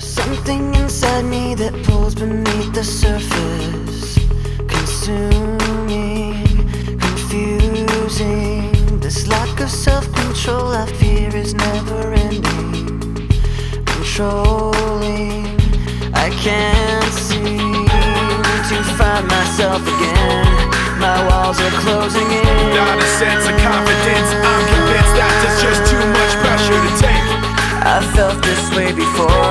Something inside me that pulls beneath the surface, consuming, confusing. This lack of self-control I fear is never ending, controlling. I can't seem to find myself again. My walls are closing in. Not a sense of confidence. I'm convinced that there's just too much pressure to take. I felt this way before.